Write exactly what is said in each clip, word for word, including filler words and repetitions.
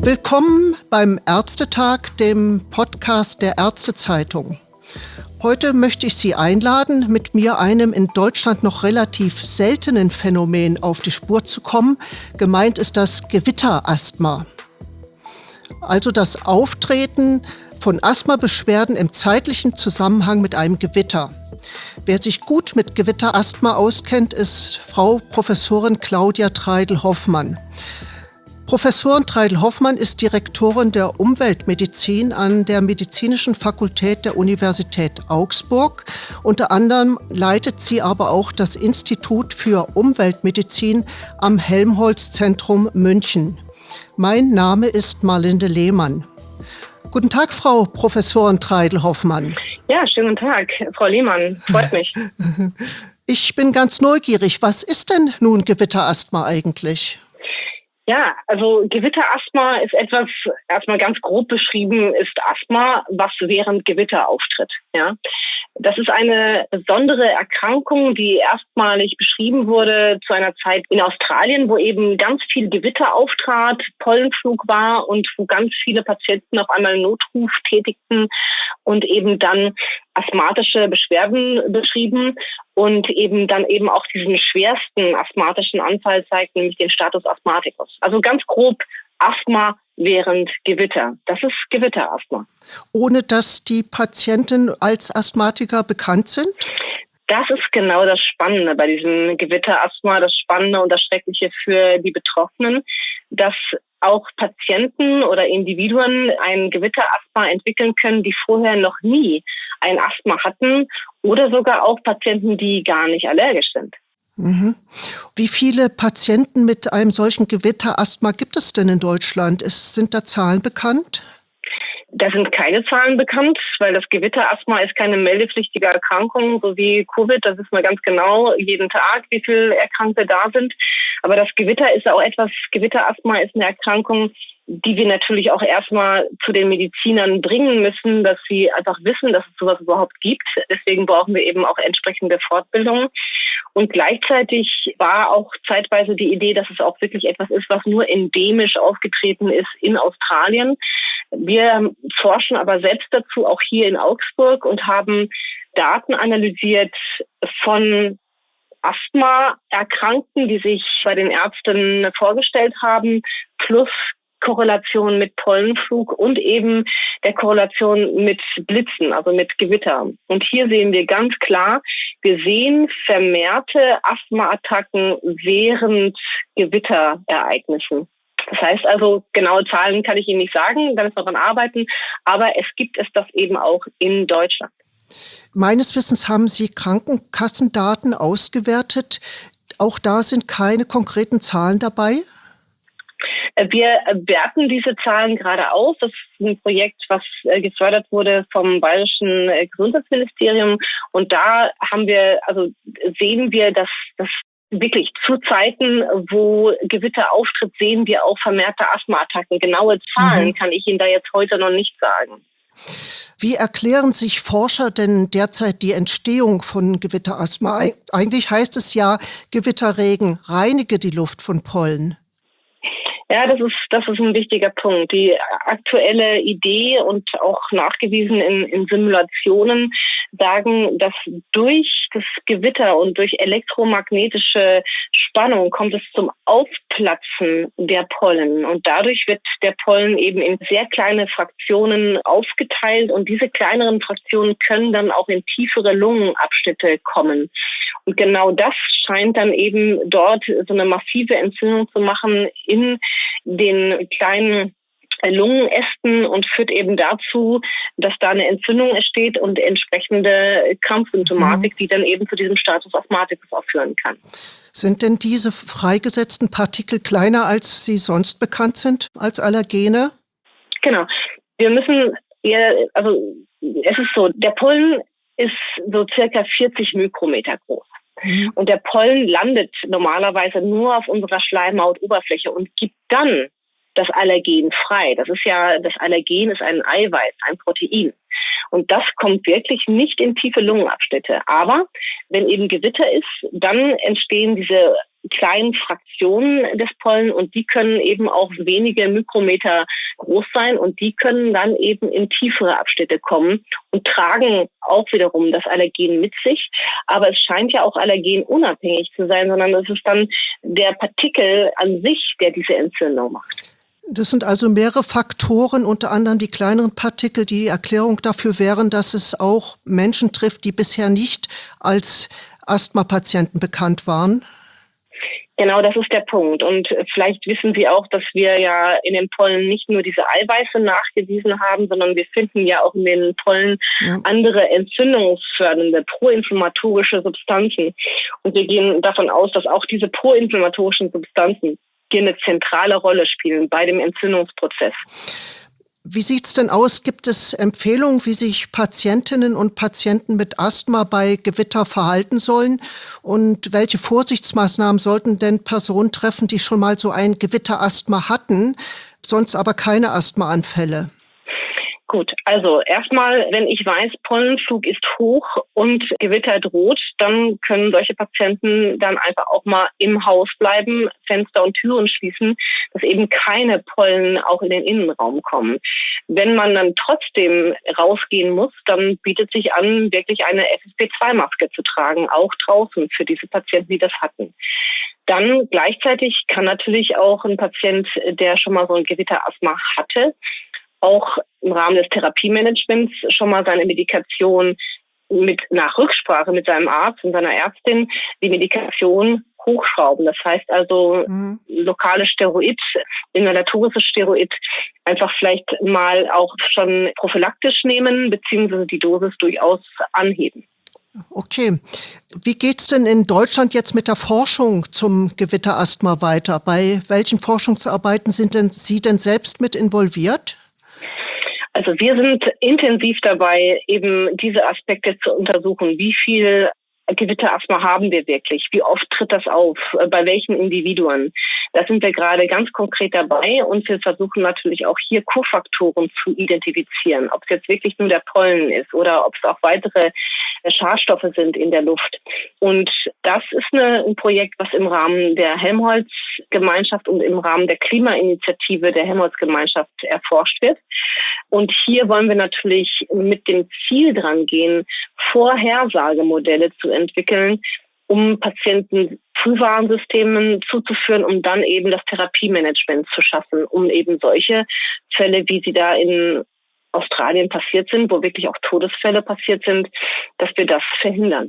Willkommen beim Ärztetag, dem Podcast der Ärztezeitung. Heute möchte ich Sie einladen, mit mir einem in Deutschland noch relativ seltenen Phänomen auf die Spur zu kommen. Gemeint ist das Gewitterasthma. Also das Auftreten von Asthmabeschwerden im zeitlichen Zusammenhang mit einem Gewitter. Wer sich gut mit Gewitterasthma auskennt, ist Frau Professorin Claudia Treidel-Hoffmann. Professorin Treidel-Hoffmann ist Direktorin der Umweltmedizin an der Medizinischen Fakultät der Universität Augsburg. Unter anderem leitet sie aber auch das Institut für Umweltmedizin am Helmholtz-Zentrum München. Mein Name ist Marlinde Lehmann. Guten Tag, Frau Professorin Treidel-Hoffmann. Ja, schönen Tag, Frau Lehmann. Freut mich. Ich bin ganz neugierig. Was ist denn nun Gewitterasthma eigentlich? Ja, also Gewitterasthma ist etwas, erstmal ganz grob beschrieben, ist Asthma, was während Gewitter auftritt. Ja, das ist eine besondere Erkrankung, die erstmalig beschrieben wurde zu einer Zeit in Australien, wo eben ganz viel Gewitter auftrat, Pollenflug war und wo ganz viele Patienten auf einmal Notruf tätigten und eben dann asthmatische Beschwerden beschrieben und eben dann eben auch diesen schwersten asthmatischen Anfall zeigt, nämlich den Status Asthmaticus. Also ganz grob Asthma während Gewitter. Das ist Gewitterasthma. Ohne dass die Patienten als Asthmatiker bekannt sind? Das ist genau das Spannende bei diesem Gewitterasthma, das Spannende und das Schreckliche für die Betroffenen, dass auch Patienten oder Individuen ein Gewitterasthma entwickeln können, die vorher noch nie ein Asthma hatten oder sogar auch Patienten, die gar nicht allergisch sind. Mhm. Wie viele Patienten mit einem solchen Gewitterasthma gibt es denn in Deutschland? Ist, sind da Zahlen bekannt? Da sind keine Zahlen bekannt, weil das Gewitterasthma ist keine meldepflichtige Erkrankung, so wie Covid. Das wissen wir ganz genau jeden Tag, wie viele Erkrankte da sind. Aber das Gewitter ist auch etwas, Gewitterasthma ist eine Erkrankung, die wir natürlich auch erstmal zu den Medizinern bringen müssen, dass sie einfach wissen, dass es sowas überhaupt gibt. Deswegen brauchen wir eben auch entsprechende Fortbildungen. Und gleichzeitig war auch zeitweise die Idee, dass es auch wirklich etwas ist, was nur endemisch aufgetreten ist in Australien. Wir forschen aber selbst dazu auch hier in Augsburg und haben Daten analysiert von Asthma-Erkrankten, die sich bei den Ärzten vorgestellt haben, plus Korrelation mit Pollenflug und eben der Korrelation mit Blitzen, also mit Gewitter. Und hier sehen wir ganz klar, wir sehen vermehrte Asthma-Attacken während Gewitterereignissen. Das heißt also, genaue Zahlen kann ich Ihnen nicht sagen, da müssen wir dran arbeiten, aber es gibt es das eben auch in Deutschland. Meines Wissens haben Sie Krankenkassendaten ausgewertet. Auch da sind keine konkreten Zahlen dabei? Wir werten diese Zahlen gerade aus. Das ist ein Projekt, was gefördert wurde vom Bayerischen Gesundheitsministerium. Und da haben wir, also sehen wir, dass das wirklich zu Zeiten, wo Gewitter auftritt, sehen wir auch vermehrte Asthmaattacken. Genaue Zahlen mhm. kann ich Ihnen da jetzt heute noch nicht sagen. Wie erklären sich Forscher denn derzeit die Entstehung von Gewitterasthma? Eigentlich heißt es ja, Gewitterregen reinige die Luft von Pollen. Ja, das ist, das ist ein wichtiger Punkt. Die aktuelle Idee und auch nachgewiesen in, in Simulationen sagen, dass durch das Gewitter und durch elektromagnetische Spannung kommt es zum Aufplatzen der Pollen. Und dadurch wird der Pollen eben in sehr kleine Fraktionen aufgeteilt. Und diese kleineren Fraktionen können dann auch in tiefere Lungenabschnitte kommen. Und genau das scheint dann eben dort so eine massive Entzündung zu machen in den kleinen Lungenästen und führt eben dazu, dass da eine Entzündung entsteht und entsprechende Krampfsymptomatik, mhm. die dann eben zu diesem Status Asthmaticus auch führen kann. Sind denn diese freigesetzten Partikel kleiner, als sie sonst bekannt sind, als Allergene? Genau. Wir müssen, eher, also es ist so, der Pollen ist so circa vierzig Mikrometer groß. Mhm. Und der Pollen landet normalerweise nur auf unserer Schleimhautoberfläche und gibt dann das Allergen frei. Das ist ja, das Allergen ist ein Eiweiß, ein Protein. Und das kommt wirklich nicht in tiefe Lungenabschnitte. Aber wenn eben Gewitter ist, dann entstehen diese kleinen Fraktionen des Pollen und die können eben auch wenige Mikrometer groß sein und die können dann eben in tiefere Abschnitte kommen und tragen auch wiederum das Allergen mit sich. Aber es scheint ja auch allergenunabhängig zu sein, sondern es ist dann der Partikel an sich, der diese Entzündung macht. Das sind also mehrere Faktoren, unter anderem die kleineren Partikel, die die Erklärung dafür wären, dass es auch Menschen trifft, die bisher nicht als Asthma-Patienten bekannt waren. Genau, das ist der Punkt. Und vielleicht wissen Sie auch, dass wir ja in den Pollen nicht nur diese Eiweiße nachgewiesen haben, sondern wir finden ja auch in den Pollen ja. andere entzündungsfördernde, proinflammatorische Substanzen. Und wir gehen davon aus, dass auch diese proinflammatorischen Substanzen hier eine zentrale Rolle spielen bei dem Entzündungsprozess. Wie sieht es denn aus? Gibt es Empfehlungen, wie sich Patientinnen und Patienten mit Asthma bei Gewitter verhalten sollen? Und welche Vorsichtsmaßnahmen sollten denn Personen treffen, die schon mal so ein Gewitterasthma hatten, sonst aber keine Asthmaanfälle? Gut, also erstmal, wenn ich weiß, Pollenflug ist hoch und Gewitter droht, dann können solche Patienten dann einfach auch mal im Haus bleiben, Fenster und Türen schließen, dass eben keine Pollen auch in den Innenraum kommen. Wenn man dann trotzdem rausgehen muss, dann bietet sich an, wirklich eine F F P zwei Maske zu tragen, auch draußen für diese Patienten, die das hatten. Dann gleichzeitig kann natürlich auch ein Patient, der schon mal so ein Gewitterasthma hatte, auch im Rahmen des Therapiemanagements schon mal seine Medikation mit nach Rücksprache mit seinem Arzt und seiner Ärztin die Medikation hochschrauben. Das heißt also mhm. lokales Steroid, inhalatorisches Steroid einfach vielleicht mal auch schon prophylaktisch nehmen beziehungsweise die Dosis durchaus anheben. Okay. Wie geht's denn in Deutschland jetzt mit der Forschung zum Gewitterasthma weiter? Bei welchen Forschungsarbeiten sind denn Sie denn selbst mit involviert? Also wir sind intensiv dabei, eben diese Aspekte zu untersuchen. Wie viel Gewitterasthma haben wir wirklich? Wie oft tritt das auf? Bei welchen Individuen? Da sind wir gerade ganz konkret dabei und wir versuchen natürlich auch hier Kofaktoren zu identifizieren. Ob es jetzt wirklich nur der Pollen ist oder ob es auch weitere Schadstoffe sind in der Luft. Und das ist eine, ein Projekt, was im Rahmen der Helmholtz-Gemeinschaft und im Rahmen der Klimainitiative der Helmholtz-Gemeinschaft erforscht wird. Und hier wollen wir natürlich mit dem Ziel dran gehen, Vorhersagemodelle zu entwickeln, um Patienten Frühwarnsystemen zuzuführen, um dann eben das Therapiemanagement zu schaffen, um eben solche Fälle, wie sie da in Australien passiert sind, wo wirklich auch Todesfälle passiert sind, dass wir das verhindern.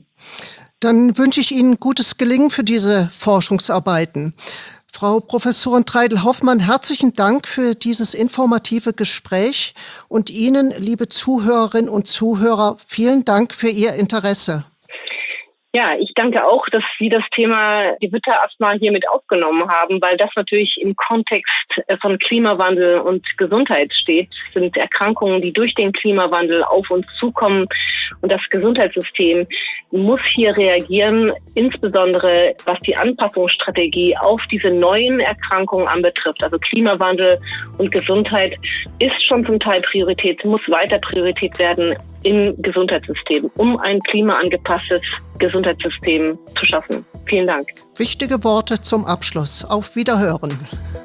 Dann wünsche ich Ihnen gutes Gelingen für diese Forschungsarbeiten. Frau Professorin Treidel-Hoffmann, herzlichen Dank für dieses informative Gespräch und Ihnen, liebe Zuhörerinnen und Zuhörer, vielen Dank für Ihr Interesse. Ja, ich danke auch, dass Sie das Thema Gewitterasthma hier mit aufgenommen haben, weil das natürlich im Kontext von Klimawandel und Gesundheit steht. Das sind Erkrankungen, die durch den Klimawandel auf uns zukommen. Und das Gesundheitssystem muss hier reagieren, insbesondere was die Anpassungsstrategie auf diese neuen Erkrankungen anbetrifft. Also Klimawandel und Gesundheit ist schon zum Teil Priorität, muss weiter Priorität werden im Gesundheitssystem, um ein klimaangepasstes Gesundheitssystem zu schaffen. Vielen Dank. Wichtige Worte zum Abschluss. Auf Wiederhören.